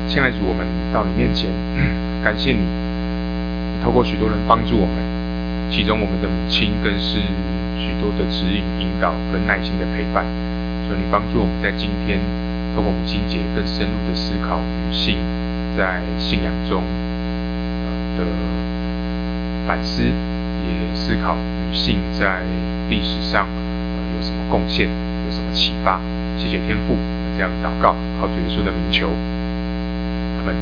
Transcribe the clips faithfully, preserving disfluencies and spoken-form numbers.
亲爱的主，我们到你面前，感谢你，你透过许多人帮助我们，其中我们的母亲更是许多的指引、引导跟耐心的陪伴。所以你帮助我们在今天透过母亲节更深入的思考女性在信仰中的反思，也思考女性在历史上有什么贡献，有什么启发。谢谢天父，这样祷告，靠主耶稣的名求，阿们。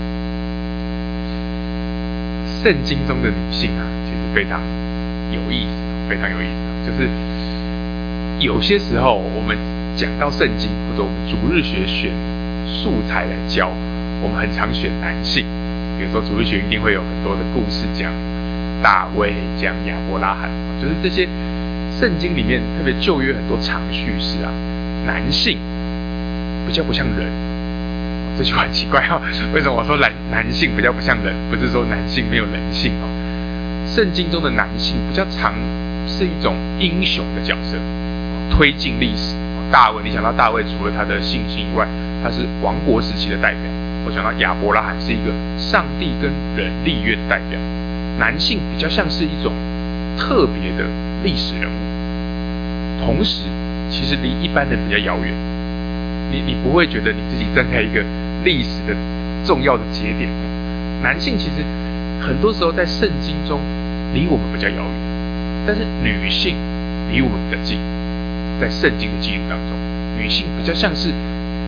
圣经中的女性啊，其实非常有意思，非常有意思。就是有些时候我们讲到圣经，或者我们主日学选素材来教，我们很常选男性。比如说主日学一定会有很多的故事，讲大卫，讲亚伯拉罕，就是这些圣经里面，特别旧约很多长叙事啊，男性比较不像人。这句话很奇怪哦，为什么我说男男性比较不像人？不是说男性没有人性哦。圣经中的男性比较常是一种英雄的角色，推进历史。大卫，你想到大卫，除了他的信心以外，他是王国时期的代表。我想到亚伯拉罕是一个上帝跟人立约的代表。男性比较像是一种特别的历史人物，同时其实离一般人比较遥远。你你不会觉得你自己站在一个历史的重要的节点。男性其实很多时候在圣经中离我们比较遥远，但是女性离我们比较近。在圣经的记录当中，女性比较像是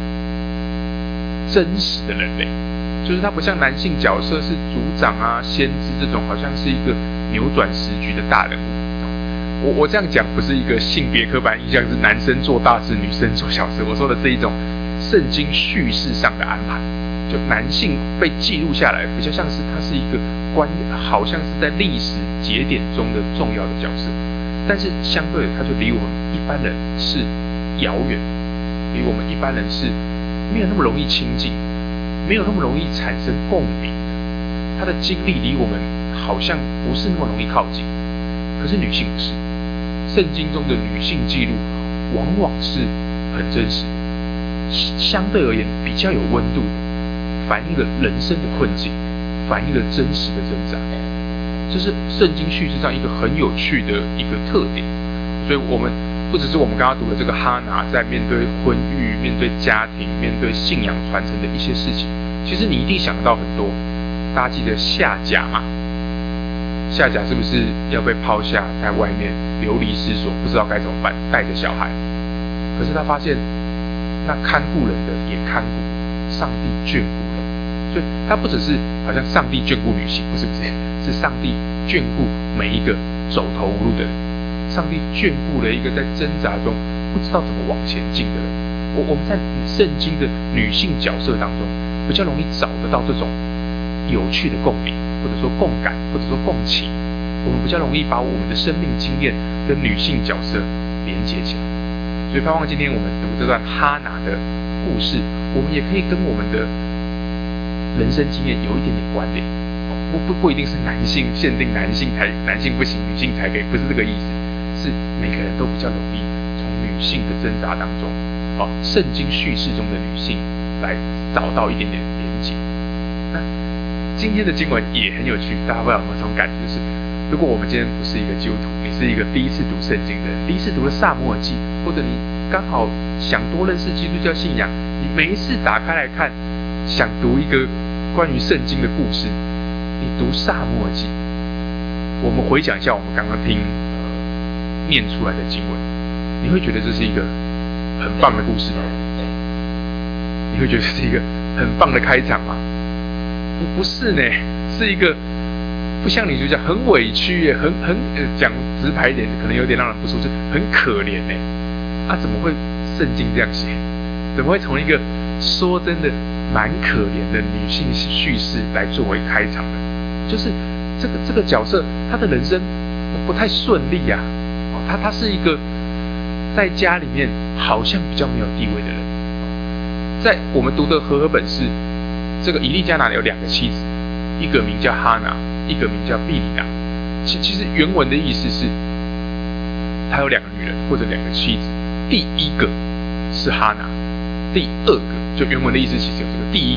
真实的人类，就是她不像男性角色是族长啊、先知这种，好像是一个扭转时局的大人物。我我这样讲不是一个性别刻板印象，是男生做大事，女生做小事。我说的是一种圣经叙事上的安排，就男性被记录下来，比较像是他是一个关，好像是在历史节点中的重要的角色。但是相对的，他就离我们一般人是遥远，离我们一般人是没有那么容易亲近，没有那么容易产生共鸣的。他的经历离我们好像不是那么容易靠近。可是女性不是，圣经中的女性记录往往是很真实的，相对而言比较有温度的，反映了人生的困境，反映了真实的挣扎。这是圣经叙事上一个很有趣的一个特点。所以我们不只是我们刚刚读的这个哈拿在面对婚育、面对家庭、面对信仰传承的一些事情，其实你一定想得到很多。大家记得夏甲吗？夏甲是不是要被抛下在外面流离失所，不知道该怎么办，带着小孩？可是他发现那看顾人的也看顾，上帝眷顾人。所以他不只是好像上帝眷顾女性，不是不是，是上帝眷顾每一个走投无路的人，上帝眷顾了一个在挣扎中不知道怎么往前进的人。我我们在圣经的女性角色当中，比较容易找得到这种有趣的共鸣，或者说共感，或者说共情。我们比较容易把我们的生命经验跟女性角色连接起来。所以盼望今天我们读这段哈拿的故事，我们也可以跟我们的人生经验有一点点关联。不不不一定是男性限定男性才男性不行，女性才可以，不是这个意思。是每个人都比较容易从女性的挣扎当中，哦，圣经叙事中的女性来找到一点点连结。那今天的经文也很有趣，大家会有没有这种感觉？就是如果我们今天不是一个基督徒，你是一个第一次读圣经的人，第一次读了撒母耳记，或者你刚好想多认识基督教信仰，你每一次打开来看，想读一个关于圣经的故事，你读撒母耳记，我们回想一下我们刚刚听呃念出来的经文，你会觉得这是一个很棒的故事吗？你会觉得这是一个很棒的开场吗？不不是呢，是一个不像女主角很委屈耶，很很呃讲直白一点，可能有点让人不舒服，很可怜呢。啊，怎么会圣经这样写？怎么会从一个说真的蛮可怜的女性叙事来作为开场呢？就是这个这个角色，她的人生不太顺利呀、啊。哦，她她是一个在家里面好像比较没有地位的人。在我们读的和合本是这个以利加拿有两个妻子，一个名叫哈拿，一个名叫毕利拿。其其实原文的意思是，他有两个女人或者两个妻子，第一个是哈拿，第二个就原文的意思其实有这个第一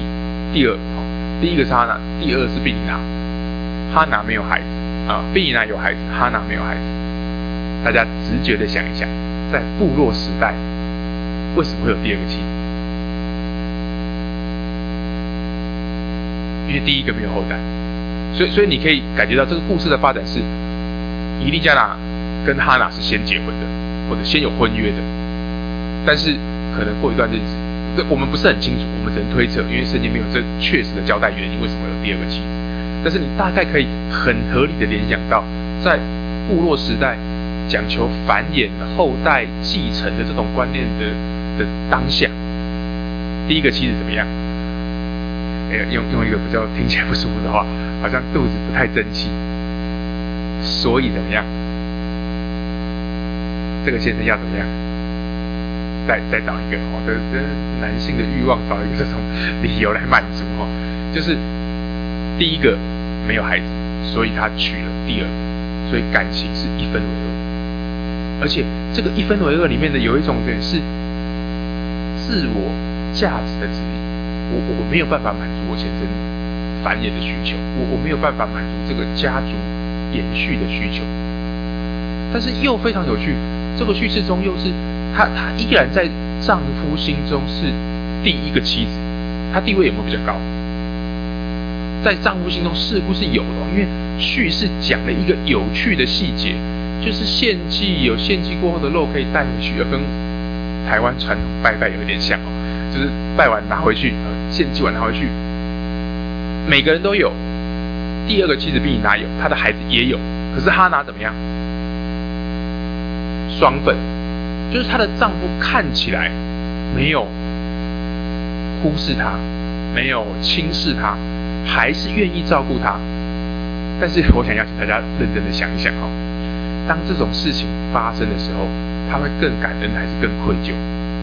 第二，第一个是哈拿，第二是毗尼拿。哈拿没有孩子啊，毗尼拿有孩子，哈拿没有孩子。大家直觉的想一想，在部落时代，为什么会有第二个妻子？因为第一个没有后代，所以所以你可以感觉到这个故事的发展是，以利加拿跟哈拿是先结婚的，或者先有婚约的，但是可能过一段日子，这我们不是很清楚，我们只能推测，因为圣经没有这确实的交代原因为什么有第二个妻子。但是你大概可以很合理的联想到，在部落时代讲求繁衍后代继承的这种观念的的当下，第一个妻子怎么样？哎，用用一个比较听起来不舒服的话，好像肚子不太争气，所以怎么样？这个先生要怎么样？再再找一个哦，这这男性的欲望找一个这种理由来满足哦，就是第一个没有孩子，所以他娶了第二个，所以感情是一分为二，而且这个一分为二里面的有一种人是自我价值的质疑，我我没有办法满足我先生繁衍的需求，我我没有办法满足这个家族延续的需求，但是又非常有趣，这个叙事中又是他他依然在丈夫心中是第一个妻子，他地位有没有比较高？在丈夫心中似乎是有的，因为叙事讲了一个有趣的细节，就是献祭有献祭过后的肉可以带回去，跟台湾传统拜拜有点像哦，就是拜完拿回去，呃，献祭完拿回去，每个人都有。第二个妻子毗尼拿有，他的孩子也有，可是哈拿怎么样？双份，就是她的丈夫看起来没有忽视她，没有轻视她，还是愿意照顾她。但是我想要请大家认真的想一想哦，当这种事情发生的时候，她会更感恩还是更愧疚？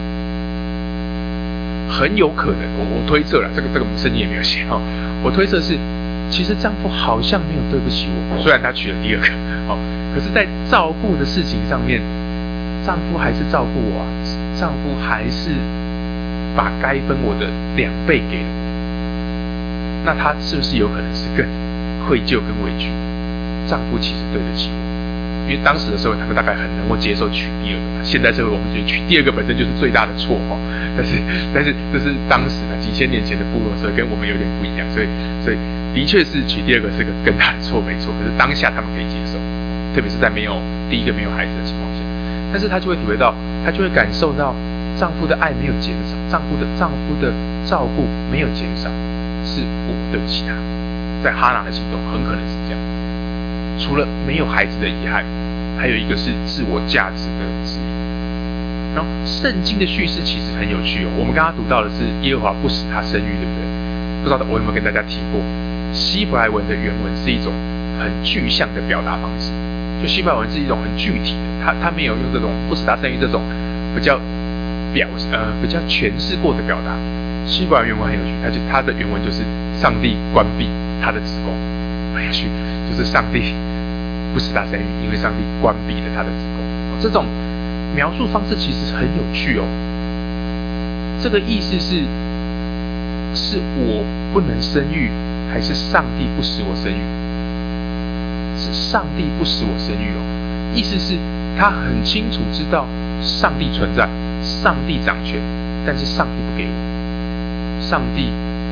很有可能，我我推测了，这个这个圣经也没有写哦，我推测是，其实丈夫好像没有对不起我，虽然他娶了第二个哦，可是在照顾的事情上面，丈夫还是照顾我啊，丈夫还是把该分我的两倍给了我，那他是不是有可能是更愧疚跟委屈？丈夫其实对得起我，因为当时的社会他们大概很能够接受娶第二个，现在社会我们觉得娶第二个本身就是最大的错哦，但是但是这是当时的几千年前的部落社会跟我们有点不一样，所以所以的确是娶第二个是个更大的错没错，可是当下他们可以接受，特别是在没有第一个没有孩子的情况下，但是她就会体会到，她就会感受到丈夫的爱没有减少，丈夫的丈夫的照顾没有减少，是我对不起他。在哈拿的心中很可能是这样，除了没有孩子的遗憾，还有一个是自我价值的质疑。然后圣经的叙事其实很有趣哦，我们刚刚读到的是耶和华不使他生育，对不对？不知道我有没有跟大家提过，希伯来文的原文是一种很具象的表达方式，就希伯来文是一种很具体的，他他没有用这种不使他生育这种比较表呃比较诠释过的表达。希伯来原文很有趣，它就它的原文就是上帝关闭他的子宫，很有趣，就是上帝不使他生育，因为上帝关闭了他的子宫。这种描述方式其实很有趣哦。这个意思是，是我不能生育，还是上帝不使我生育？是上帝不使我生育哦。意思是，他很清楚知道上帝存在，上帝掌权，但是上帝不给我。上帝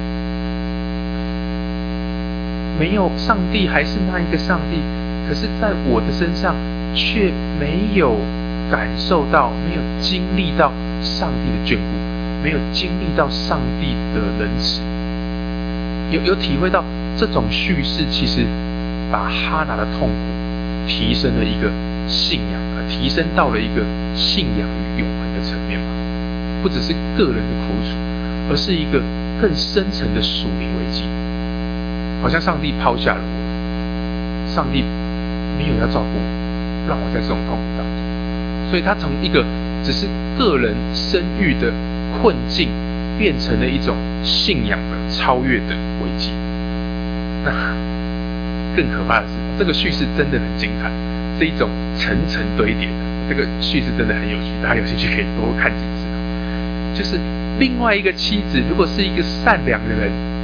没有，上帝还是那一个上帝，可是在我的身上却没有感受到，没有经历到上帝的眷顾，没有经历到上帝的仁慈，有有体会到这种叙事其实把哈拿的痛苦提升了一个信仰，提升到了一个信仰与永恒的层面嘛，不只是个人的苦楚，而是一个更深层的属灵危机，好像上帝抛下了我，上帝没有要照顾我，让我在这种痛苦当中，所以他从一个只是个人生育的困境，变成了一种信仰的超越的危机。那更可怕的是，这个叙事真的很精彩，是一种层层堆叠的，这个叙事真的很有趣，大家有兴趣可以多看几次。就是另外一个妻子，如果是一个善良的人，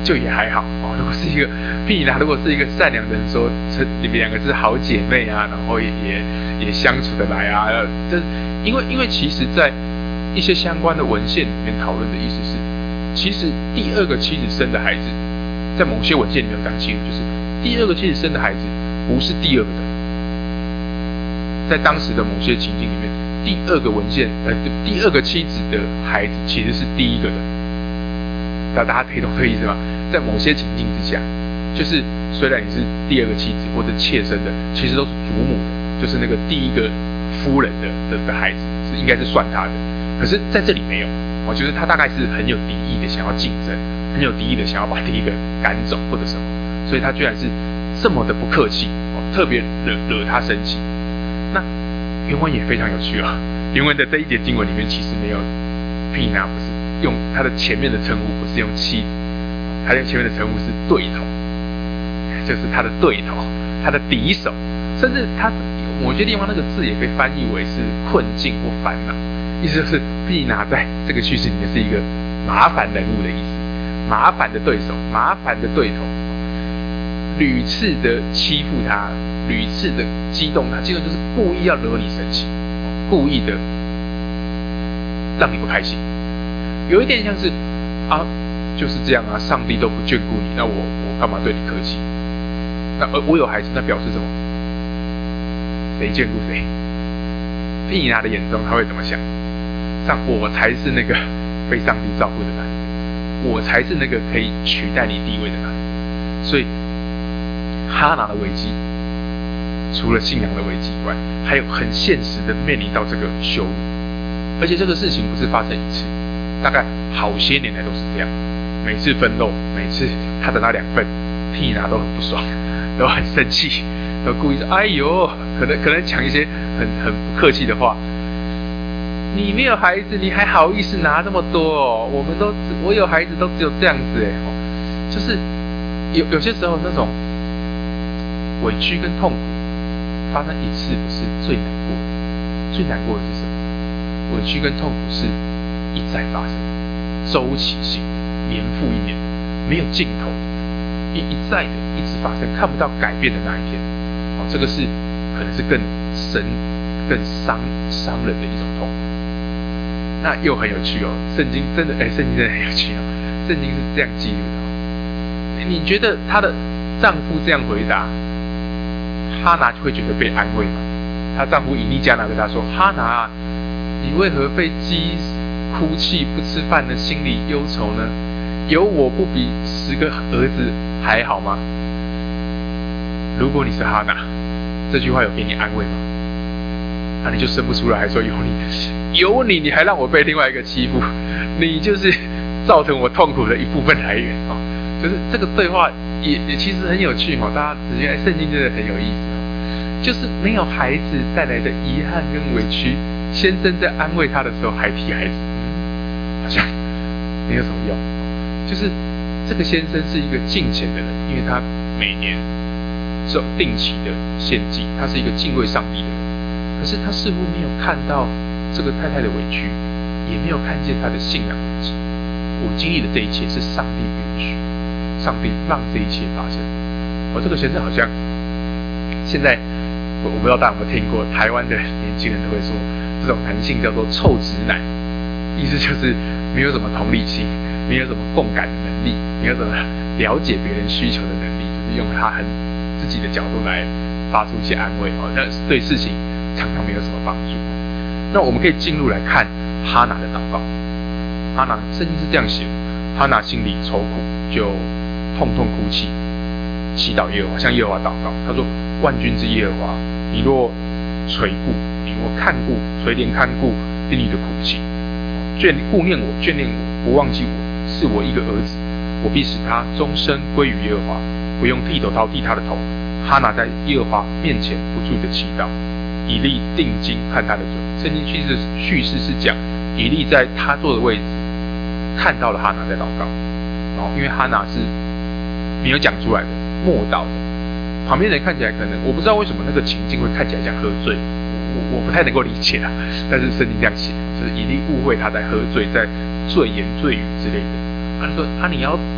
就也还好哦。如果是一个毗尼拿，如果是一个善良的人说，你们两个是好姐妹啊，然后也也也相处得来啊，这因为因为其实在一些相关的文献里面讨论的意思是，其实第二个妻子生的孩子，在某些文献里面有讲清楚，就是第二个妻子生的孩子不是第二个的，在当时的某些情境里面，第二个文献呃第二个妻子的孩子其实是第一个的。大家可以懂这个意思吗？在某些情境之下，就是虽然你是第二个妻子或者妾生的，其实都是祖母的，就是那个第一个夫人的 的, 的孩子是应该是算他的。可是在这里没有，我觉得他大概是很有敌意的想要竞争，很有敌意的想要把第一个赶走或者什么，所以他居然是这么的不客气，特别惹惹他生气。那原文也非常有趣啊，原文的这一节经文里面其实没有毗尼拿，不是用他的前面的称呼，不是用妻子，他的前面的称呼是对头，就是他的对头，他的敌手，甚至他某些地方那个字也被翻译为是困境或烦恼，意思就是毗尼拿在这个叙事里面是一个麻烦人物的意思，麻烦的对手，麻烦的对头，屡次的欺负他，屡次的激动他，激动就是故意要惹你生气，故意的让你不开心。有一点像是啊，就是这样啊，上帝都不眷顾你，那我我干嘛对你客气？那呃，我有孩子，那表示什么？谁眷顾谁？毗尼拿的眼中，他会怎么想？上我才是那个被上帝照顾的男人，我才是那个可以取代你地位的男人。所以哈拿的危机，除了信仰的危机以外，还有很现实的面临到这个羞辱，而且这个事情不是发生一次。大概好些年来都是这样，每次分肉，每次他的那两份，毗尼拿都很不爽，都很生气，都故意说：“哎呦，可能可能讲一些很很不客气的话。你没有孩子，你还好意思拿这么多哦？我们都我有孩子都只有这样子哎，就是有有些时候那种委屈跟痛苦发生一次不是最难过的，最难过的是什么？委屈跟痛苦是。一再发生，周期性，年复一年，没有尽头，一一再的一直发生，看不到改变的那一天，哦，这个是可能是更深、更伤伤人的一种痛。那又很有趣哦，圣经真的，哎，圣经真的很有趣哦，圣经是这样记录的。你觉得她的丈夫这样回答，哈拿就会觉得被安慰吗？她丈夫以利加拿对她说：“哈拿，你为何被激？”哭泣不吃饭的心里忧愁呢？有我不比十个儿子还好吗？如果你是哈拿，这句话有给你安慰吗？那、啊、你就生不出来，还说有你，有你，你还让我被另外一个欺负，你就是造成我痛苦的一部分来源哦。就是这个对话也也其实很有趣哦，大家直接圣经真的很有意思哦。就是没有孩子带来的遗憾跟委屈，先生在安慰他的时候还提孩子。好像没有什么用，就是这个先生是一个敬虔的人，因为他每年这种定期的献祭，他是一个敬畏上帝的人。可是他似乎没有看到这个太太的委屈，也没有看见他的信仰问题。我经历的这一切是上帝允许，上帝让这一切发生。而这个先生好像现在我我不知道大家有没有听过，台湾的年轻人都会说，这种男性叫做臭直男。意思就是没有什么同理心，没有什么共感的能力，没有什么了解别人需求的能力，就是用他很自己的角度来发出一些安慰哦，但对事情常常没有什么帮助。那我们可以进入来看哈拿的祷告。哈拿圣经是这样写的：哈拿心里愁苦，就痛痛哭泣，祈祷耶和华，向耶和华祷告。他说：“万军之耶和华，你若垂顾，你若看顾，垂怜看顾婢女的苦泣。”眷顾念我，眷念我，不忘记我，是我一个儿子，我必使他终身归于耶和华，不用剃头刀剃他的头。哈拿在耶和华面前不住的祈祷，以利定睛看他的嘴。圣经叙事叙事是讲以利在他坐的位置看到了哈拿在祷告，然后因为哈拿是没有讲出来的，默祷的，旁边人看起来可能我不知道为什么那个情境会看起来像喝醉。我不太能够理解啦，但是圣经这样写，就是以利误会他在喝醉，在醉言醉语之类的。他说：“啊，你要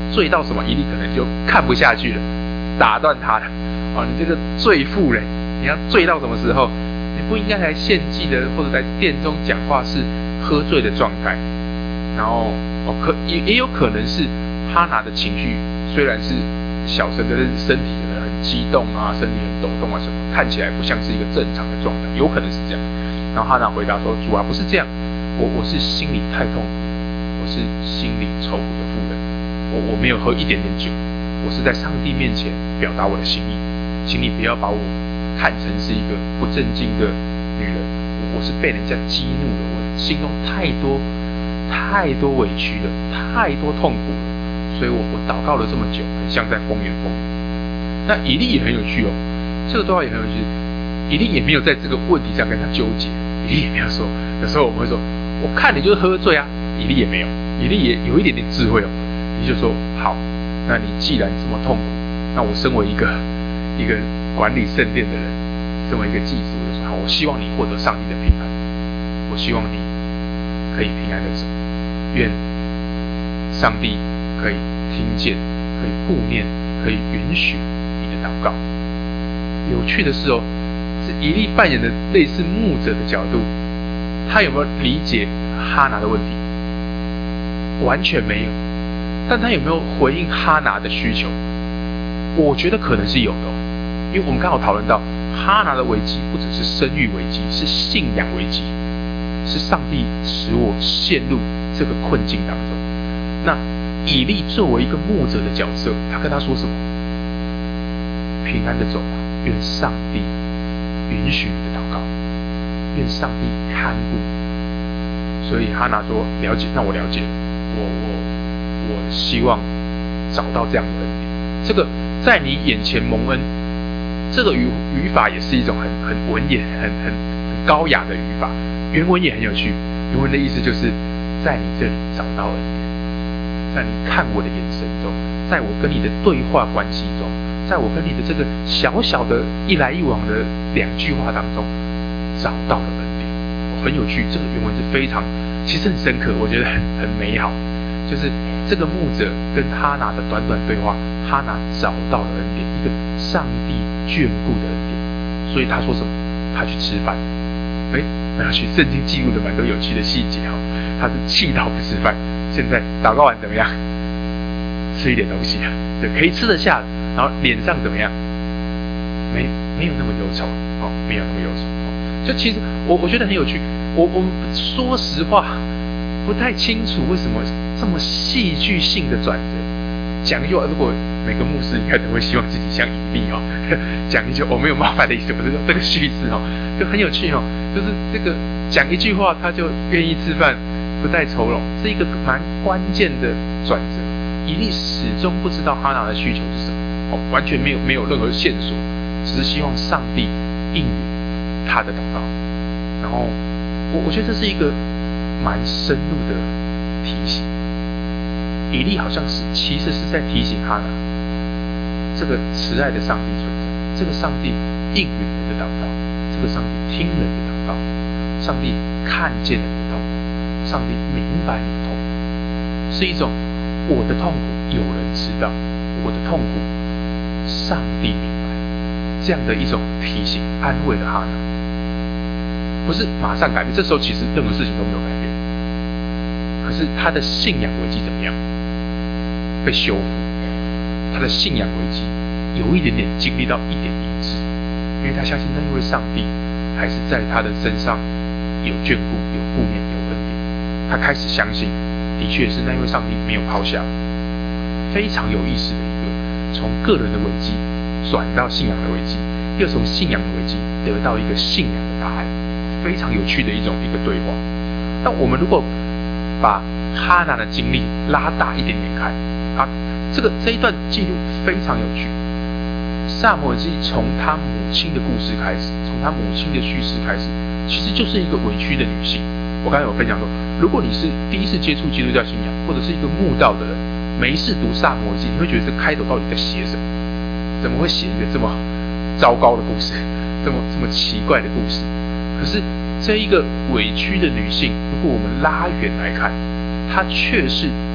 罪到什么，以利可能就看不下去了，打断他了。哦，你这个罪妇人，你要罪到什么时候？你不应该来献祭的，或者在殿中讲话是喝醉的状态。然后哦，可也也有可能是哈拿的情绪虽然是小声，但是身体可能很激动啊，身体很抖动啊什么，看起来不像是一个正常的状态，有可能是这样。然后哈拿回答说：“主啊，不是这样，我我是心里太痛苦，我是心里愁苦的妇人，我我没有喝一点点酒，我是在上帝面前表达我的心意，请你不要把我看成是一个不正经的女人，我是被人家激怒了，我心中太多太多委屈了，太多痛苦了，所以我我祷告了这么久，很像在风言风语。”那以利也很有趣哦，这个对话也很有趣。以利也没有在这个问题上跟他纠结，以利也没有说，有时候我们会说，我看你就是喝醉啊，以利也没有，以利也有一点点智慧哦，你就说好，那你既然这么痛苦，那我身为一个一个管理圣殿的人，身为一个祭司，我就说好，我希望你获得上帝的平安，我希望你可以平安的走，愿上帝可以听见，可以顾念，可以允许你的祷告。有趣的是哦，是以利扮演的类似牧者的角度，他有没有理解哈拿的问题？完全没有。但他有没有回应哈拿的需求？我觉得可能是有的哦，因为我们刚好讨论到哈拿的危机不只是生育危机，是信仰危机，是上帝使我陷入这个困境当中。那以利作为一个牧者的角色，他跟他说什么？平安的走吧，愿上帝允许你的祷告，愿上帝看顾。所以哈拿说：“了解，那我了解了，我我我希望找到这样的恩典。这个在你眼前蒙恩，这个语语法也是一种很很文言、很很很高雅的语法。原文也很有趣，原文的意思就是在你这里找到恩典，在你看我的眼神中，在我跟你的对话关系中。”在我跟你的这个小小的一来一往的两句话当中，找到了恩典，很有趣。这个原文是非常，其实很深刻，我觉得很很美好。就是这个牧者跟哈拿的短短对话，哈拿找到了恩典，一个上帝眷顾的恩典。所以他说什么？他去吃饭。哎，很有趣，圣经记录的蛮多有趣的细节哦。他是气到不吃饭，现在祷告完怎么样？吃一点东西啊，对，可以吃得下的。然后脸上怎么样？没没有那么忧愁哦，没有那么忧愁哦。就其实我我觉得很有趣。我我们说实话不太清楚为什么这么戏剧性的转折。讲一句话，如果每个牧师应该都会希望自己像以利哦，讲一句我没有冒犯的意思，我是说这个叙事哦，就很有趣哦。就是这个讲一句话他就愿意吃饭，不带愁容，是一个蛮关键的转折。以利始终不知道哈拿的需求是什么。哦，完全没有没有任何线索，只是希望上帝应允他的祷告。然后我我觉得这是一个蛮深入的提醒。以利好像是其实是在提醒哈拿，这个慈爱的上帝存在，这个上帝应允人的祷告，这个上帝听人的祷告，上帝看见人的痛苦，上帝明白你的痛苦，是一种我的痛苦有人知道，我的痛苦上帝明白，这样的一种提醒安慰了哈拿，不是马上改变，这时候其实任何事情都没有改变，可是他的信仰危机怎么样？被修复，他的信仰危机有一点点经历到一点医治，因为他相信那一位上帝还是在他的身上有眷顾、有顾念、有恩典，他开始相信，的确是那一位上帝没有抛下，非常有意思的一个。从个人的危机转到信仰的危机，又从信仰的危机得到一个信仰的答案，非常有趣的一种一个对话。那我们如果把哈拿的经历拉大一点点看啊，这个这一段记录非常有趣。撒母耳记从他母亲的故事开始，从他母亲的叙事开始，其实就是一个委屈的女性。我刚才有分享说，如果你是第一次接触基督教信仰，或者是一个慕道的人，没事读撒母耳记，你会觉得这开头到底在写什么？怎么会写一个这么糟糕的故事，这么这么奇怪的故事？可是这一个委屈的女性，如果我们拉远来看，她却是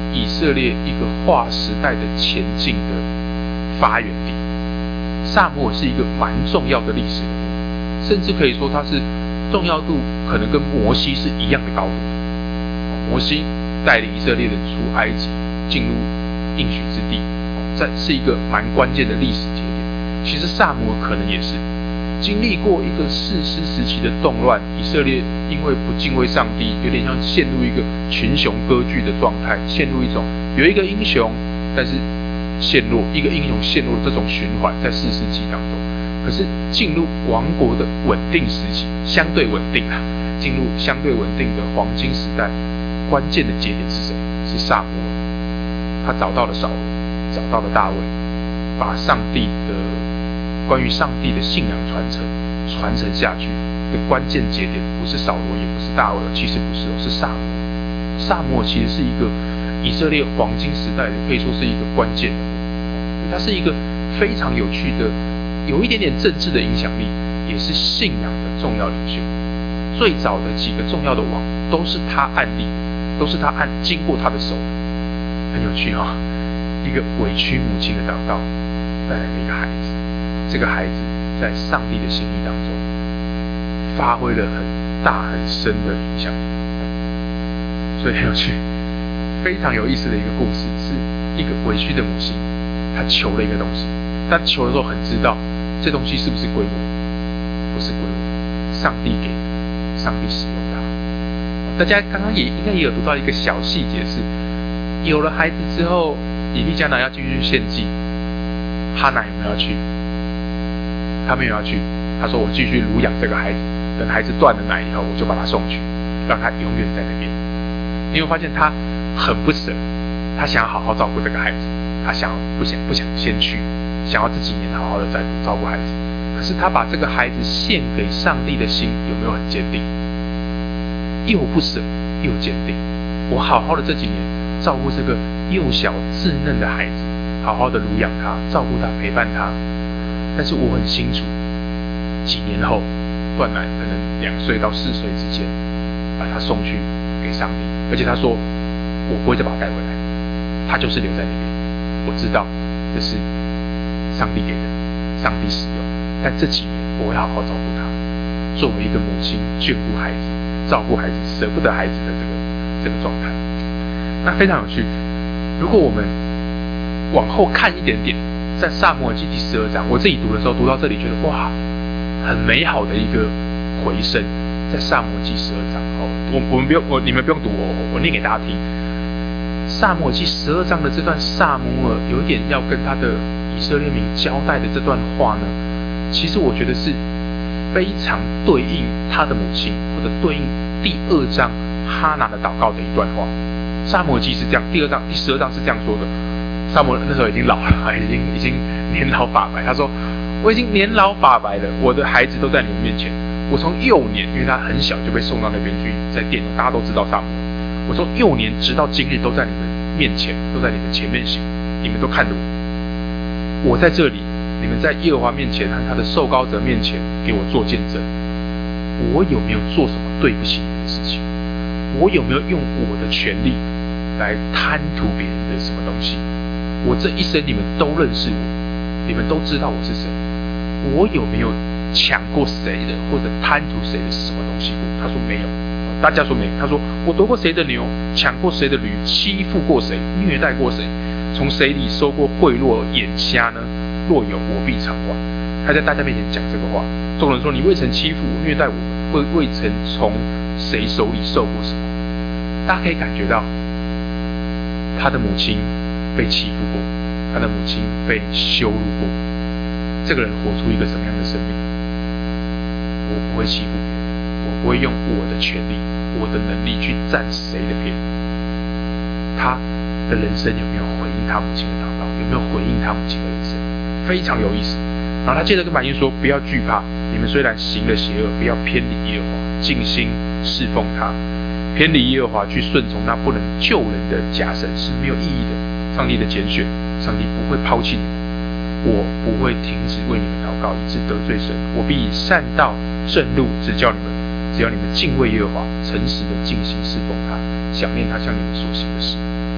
以色列一个划时代的前进的发源地。撒母耳是一个蛮重要的历史人物，甚至可以说他是重要度可能跟摩西是一样的高度。摩西带领以色列人出埃及，进入应许之地，这是一个蛮关键的历史节点。其实撒母耳可能也是经历过一个士师时期的动乱，以色列因为不敬畏上帝，有点像陷入一个群雄割据的状态，陷入一种有一个英雄，但是陷落一个英雄陷落的这种循环，在士师记当中。可是进入王国的稳定时期，相对稳定啊，进入相对稳定的黄金时代，关键的节点是谁？是撒母耳。他找到了扫罗，找到了大卫，把上帝的关于上帝的信仰传承传承下去的关键节点，不是扫罗，也不是大卫，其实不是，是撒母耳。撒母耳其实是一个以色列黄金时代的，可以说是一个关键人物。他是一个非常有趣的，有一点点政治的影响力，也是信仰的重要领袖。最早的几个重要的王都是他案例，都是他案经过他的手，很有趣哈、哦。一个委屈母亲的祷告带来了一个孩子，这个孩子在上帝的心意当中发挥了很大很深的影响力，所以很有趣，非常有意思的一个故事，是一个委屈的母亲，她求了一个东西，但求的时候很知道这东西是不是归我，不是归我，上帝给的，上帝使用它。大家刚刚也应该也有读到一个小细节是，有了孩子之后，以利加拿要继续献祭，哈拿有没有要去？他没有要去，他说我继续乳养这个孩子，等孩子断了奶以后，我就把他送去，让他永远在那边。你会发现他很不舍，他想要好好照顾这个孩子，他想要不想不想先去，想要这几年好好的在照顾孩子。可是他把这个孩子献给上帝的心有没有很坚定？又不舍又坚定。我好好的这几年照顾这个幼小稚嫩的孩子，好好的乳养他，照顾他，陪伴他。但是我很清楚，几年后断奶，可能两岁到四岁之间，把他送去给上帝。而且他说，我不会再把他带回来，他就是留在那边。我知道这是上帝给的，上帝使用。但这几年我会好好照顾他，作为一个母亲眷顾孩子、照顾孩子、舍不得孩子的这个这个状态。那非常有趣。如果我们往后看一点点，在撒母耳记第十二章，我自己读的时候读到这里，觉得哇，很美好的一个回声。在撒母耳记十二章，哦，我我们不用，我你们不用读，我我念给大家听。撒母耳记十二章的这段撒母耳有一点要跟他的以色列民交代的这段话呢，其实我觉得是非常对应他的母亲，或者对应第二章哈拿的祷告的一段话。撒母耳记是这样，第二章第十二章是这样说的。撒母耳那时候已经老了，已经已经年老发白。他说：“我已经年老发白了，我的孩子都在你们面前。我从幼年，因为他很小就被送到那边去，在殿中，大家都知道撒母耳。我从幼年直到今日都在你们面前，都在你们前面行，你们都看着我。我在这里，你们在耶和华面前和他的受膏者面前给我做见证。我有没有做什么对不起你们的事情？我有没有用我的权利来贪图别人的什么东西？我这一生你们都认识我，你们都知道我是谁。我有没有抢过谁的，或者贪图谁的什么东西过？”他说没有。大家说没有。他说：“我夺过谁的牛，抢过谁的驴，欺负过谁，虐待过谁，从谁里收过贿赂眼瞎呢？若有，我必偿还。”他在大家面前讲这个话。众人说：“你未曾欺负我，虐待我，未未曾从谁手里受过什么？”大家可以感觉到，他的母亲被欺负过，他的母亲被羞辱过。这个人活出一个什么样的生命？我不会欺负别人，我不会用我的权利、我的能力去占谁的便宜。他的人生有没有回应他母亲的祷告？有没有回应他母亲的人生？非常有意思。然后他接着跟百姓说：“不要惧怕，你们虽然行了邪恶，不要偏离耶和华，尽心侍奉他。偏离耶和华，去顺从那不能救人的假神是没有意义的。上帝的拣选，上帝不会抛弃你们。我不会停止为你们祷告，以致得罪神。我必以善道正路指教你们。只要你们敬畏耶和华，诚实的尽心侍奉他，想念他向你们所行的事。”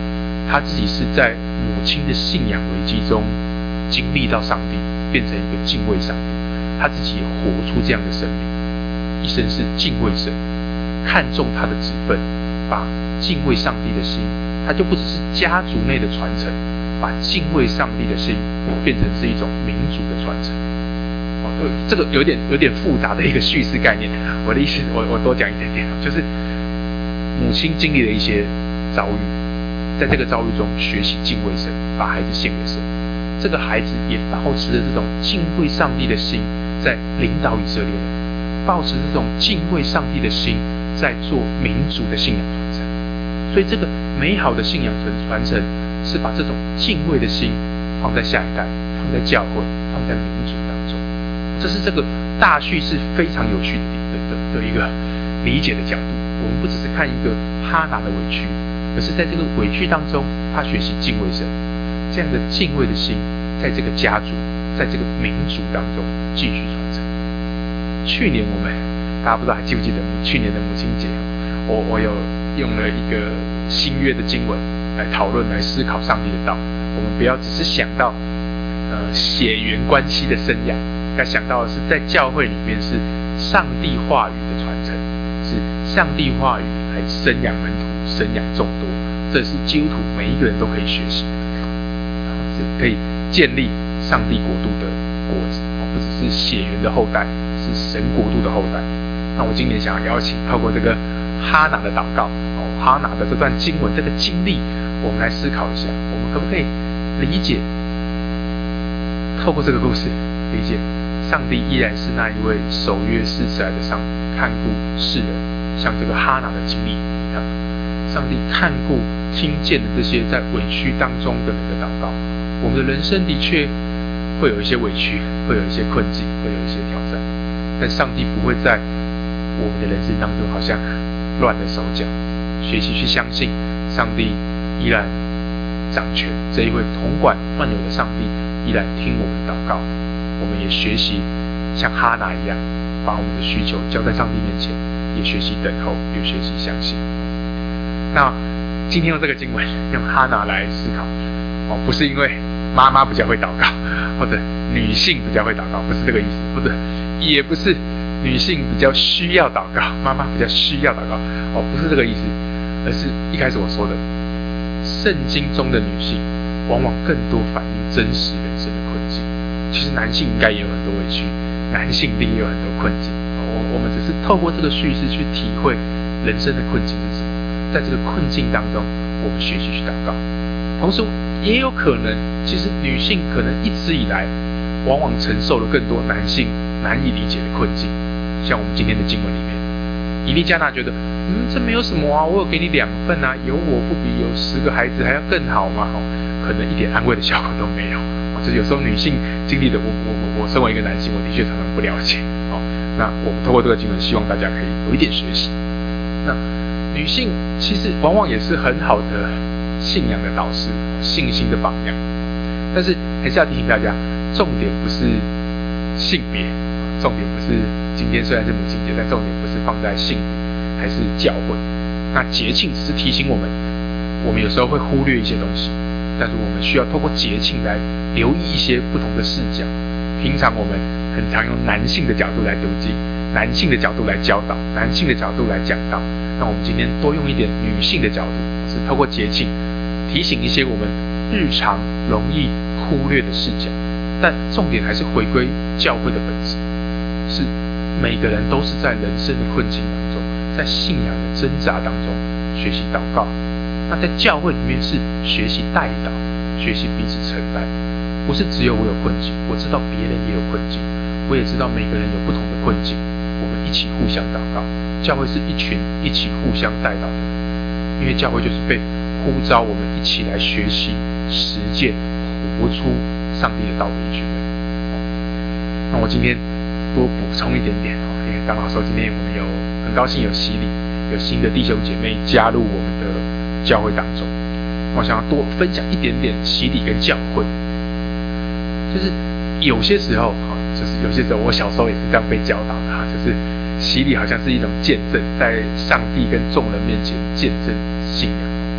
他自己是在母亲的信仰危机中经历到上帝，变成一个敬畏上帝，他自己也活出这样的生命，一生是敬畏神，看重他的职分，把敬畏上帝的心，他就不只是家族内的传承，把敬畏上帝的心变成是一种民族的传承。哦，这个有点有点复杂的一个叙事概念。我的意思，我我多讲一点点，就是母亲经历了一些遭遇，在这个遭遇中学习敬畏神，把孩子献给神。这个孩子也保持着这种敬畏上帝的心，在领导以色列人，保持这种敬畏上帝的心，在做民族的信仰传承。所以这个美好的信仰传承，是把这种敬畏的心放在下一代，放在教会，放在民族当中。这是这个大叙事非常有趣的的的的一个理解的角度。我们不只是看一个哈拿的委屈，而是在这个委屈当中，他学习敬畏神，这样的敬畏的心，在这个家族，在这个民族当中继续传承。去年我们大家不知道还记不记得去年的母亲节，我我有用了一个新约的经文来讨论、来思考上帝的道。我们不要只是想到呃血缘关系的生养，该想到的是在教会里面是上帝话语的传承，是上帝话语来生养门徒、生养众多。这是基督徒每一个人都可以学习的，是可以建立上帝国度的果子，不只是血缘的后代，是神国度的后代。那我今年想要邀请透过这个哈拿的祷告，哈拿的这段经文、这个经历，我们来思考一下，我们可不可以理解，透过这个故事理解上帝依然是那一位守约施慈爱的上帝，看顾世人，像这个哈拿的经历一样，上帝看顾听见的这些在委屈当中的人的祷告。我们的人生的确会有一些委屈，会有一些困境，会有一些挑战，但上帝不会在我们的人生当中好像乱了手脚。学习去相信上帝依然掌权，这一位统管万有的上帝依然听我们祷告。我们也学习像哈拿一样，把我们的需求交在上帝面前，也学习等候，也学习相信。那今天用这个经文，用哈拿来思考，哦，不是因为妈妈比较会祷告，或者女性比较会祷告，不是这个意思，或者也不是女性比较需要祷告，妈妈比较需要祷告，哦，不是这个意思，而是一开始我说的，圣经中的女性往往更多反映真实人生的困境。其实男性应该也有很多委屈，男性一定也有很多困境。我我们只是透过这个叙事去体会人生的困境是什么，在这个困境当中，我们学习去祷告。同时，也有可能，其实女性可能一直以来，往往承受了更多男性难以理解的困境。像我们今天的经文里面，以利加拿觉得，嗯，这没有什么啊，我有给你两份啊，有我不比有十个孩子还要更好嘛？哦，可能一点安慰的效果都没有。哦，就是有时候女性经历的，我我我身为一个男性，我的确常常不了解。哦，那我们透过这个经文，希望大家可以有一点学习。那女性其实往往也是很好的信仰的导师，信心的榜样。但是还是要提醒大家，重点不是性别，重点不是今天虽然是母亲节，但重点不是放在性别还是教会。那节庆只是提醒我们，我们有时候会忽略一些东西，但是我们需要透过节庆来留意一些不同的视角。平常我们很常用男性的角度来读经，男性的角度来教导，男性的角度来讲道。那我们今天多用一点女性的角度，是透过节庆提醒一些我们日常容易忽略的视角，但重点还是回归教会的本质，是每个人都是在人生的困境当中，在信仰的挣扎当中学习祷告。那在教会里面是学习代祷，学习彼此承担，不是只有我有困境，我知道别人也有困境，我也知道每个人有不同的困境，我们一起互相祷告。教会是一群一起互相代祷的，因为教会就是被呼召我们一起来学习、实践、活出上帝的道的一群人。那我今天多补充一点点，因为刚好说今天我们有很高兴有洗礼，有新的弟兄姐妹加入我们的教会当中，我想要多分享一点点洗礼跟教会。就是有些时候，就是有些时候我小时候也是这样被教导的，就是洗礼好像是一种见证，在上帝跟众人面前见证信仰。那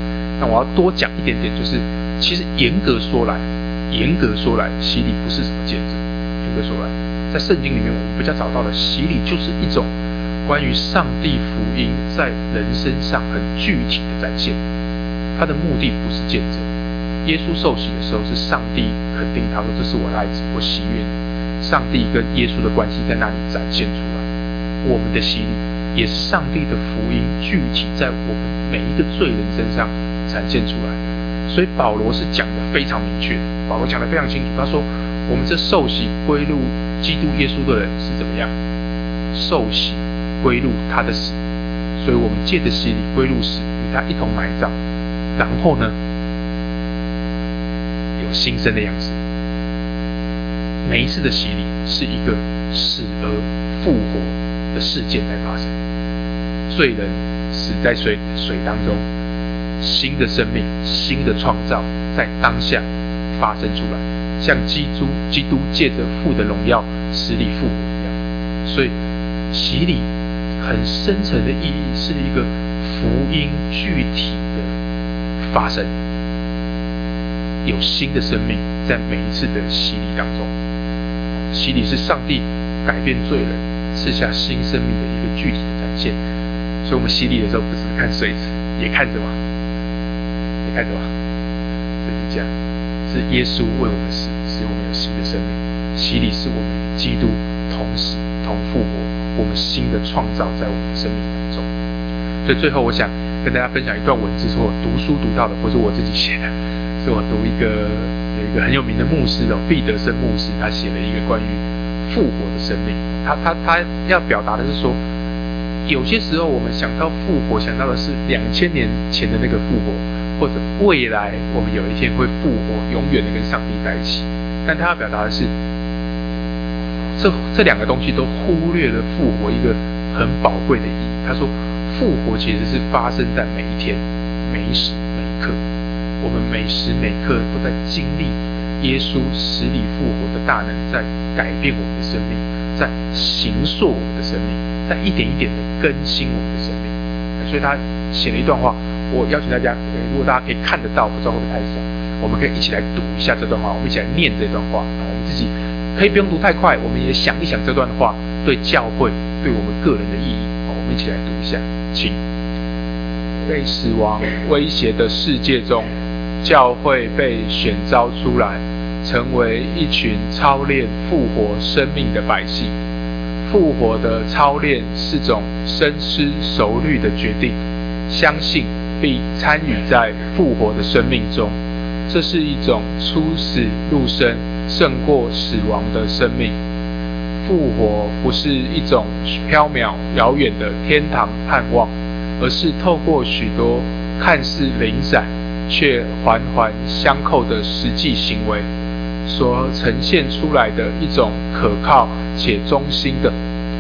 那我要多讲一点点，就是其实严格说来，严格说来，洗礼不是什么见证。严格说来，在圣经里面，我们比较找到的洗礼就是一种关于上帝福音在人身上很具体的展现。它的目的不是见证。耶稣受洗的时候，是上帝肯定他说：“这是我的爱子，我喜悦你。”上帝跟耶稣的关系在那里展现出来。我们的洗礼也是上帝的福音具体在我们每一个罪人身上展现出来。所以保罗是讲的非常明确，保罗讲的非常清楚。他说：“我们这受洗归入基督耶稣的人是怎么样？受洗归入他的死，所以我们借着洗礼归入死，与他一同埋葬。然后呢，有新生的样式。每一次的洗礼是一个死而复活的事件在发生。罪人死在水水当中，新的生命、新的创造在当下发生出来，像基督基督借着父的荣耀死里复活一样。所以洗礼很深层的意义是一个福音具体的发生，有新的生命在每一次的洗礼当中。洗礼是上帝改变罪人，赐下新生命的一个具体的展现。所以我们洗礼的时候不只是看水池，也看什么？也看什么？十字架，是耶稣为我们死，使我们有新的生命。洗礼是我们与基督同死同复活，我们新的创造在我们的生命当中。所以最后我想跟大家分享一段文字，是我读书读到的，不是我自己写的，是我读一个有一个很有名的牧师哦，毕德生牧师，他写了一个关于复活的生命。他他他要表达的是说，有些时候我们想到复活，想到的是两千年前的那个复活，或者未来我们有一天会复活，永远的跟上帝在一起。但他要表达的是，这这两个东西都忽略了复活一个很宝贵的意义。他说，复活其实是发生在每一天、每一时、每一刻，我们每时每刻都在经历耶稣死里复活的大能，在改变我们的生命，在形塑我们的生命，在一点一点的更新我们的生命。所以他写了一段话，我邀请大家，如果大家可以看得到，不知道会不会太小，我们可以一起来读一下这段话，我们一起来念这段话。我们自己可以不用读太快，我们也想一想这段话对教会、对我们个人的意义。我们一起来读一下，请。被死亡威胁的世界中，教会被选召出来，成为一群操练复活生命的百姓。复活的操练是种深思熟虑的决定，相信并参与在复活的生命中。这是一种出死入生胜过死亡的生命。复活不是一种缥缈遥远的天堂盼望，而是透过许多看似零散却环环相扣的实际行为所呈现出来的一种可靠且忠心的，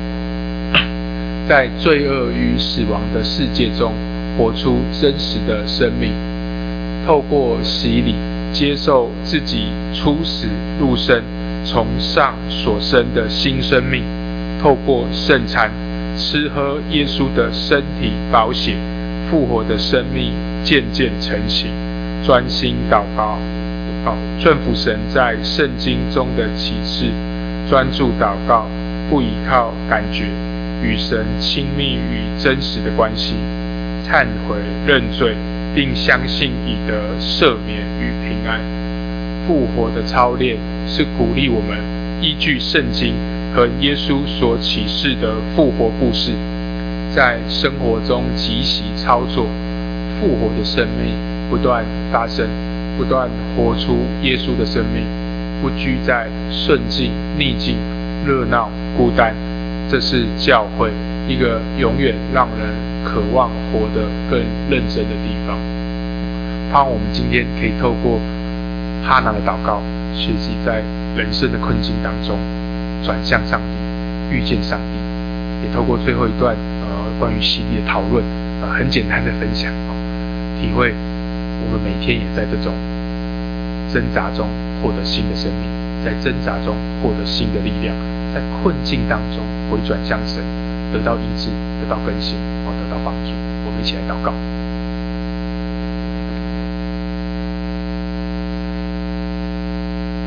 在罪恶与死亡的世界中活出真实的生命。透过洗礼接受自己出死入生从上所生的新生命，透过圣餐吃喝耶稣的身体宝血，复活的生命渐渐成型。专心祷告，顺服神在圣经中的启示，专注祷告，不依靠感觉，与神亲密与真实的关系，忏悔认罪，并相信已得赦免与平安。复活的操练是鼓励我们依据圣经和耶稣所启示的复活故事，在生活中即席操作。复活的生命不断发生，不断活出耶稣的生命，不居在顺境、逆境、热闹、孤单。这是教会一个永远让人渴望活得更认真的地方。盼望我们今天可以透过哈拿的祷告，学习在人生的困境当中转向上帝，遇见上帝。也透过最后一段呃关于洗礼的讨论，呃很简单的分享，哦，体会我们每天也在这种挣扎中获得新的生命，在挣扎中获得新的力量，在困境当中回转向神，得到医治，得到更新，哦，得到帮助。我们一起来祷告。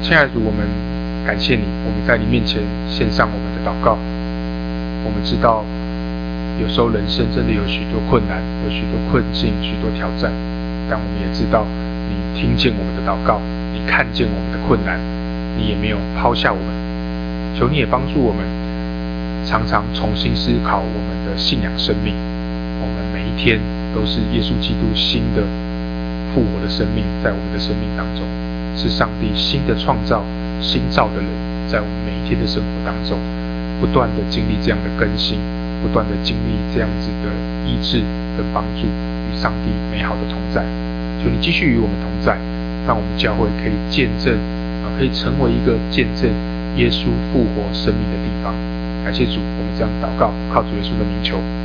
亲爱的主，我们感谢你，我们在你面前献上我们的祷告。我们知道有时候人生真的有许多困难，有许多困境，许多挑战，但我们也知道你听见我们的祷告，你看见我们的困难，你也没有抛下我们。求你也帮助我们常常重新思考我们的信仰生命。我们每一天都是耶稣基督新的复活的生命，在我们的生命当中，是上帝新的创造、新造的人，在我们每一天的生活当中，不断的经历这样的更新，不断的经历这样子的医治跟帮助，与上帝美好的同在。求你继续与我们同在，让我们教会可以见证，啊，可以成为一个见证耶稣复活生命的地方。感谢主，我们这样祷告，靠主耶稣的名求。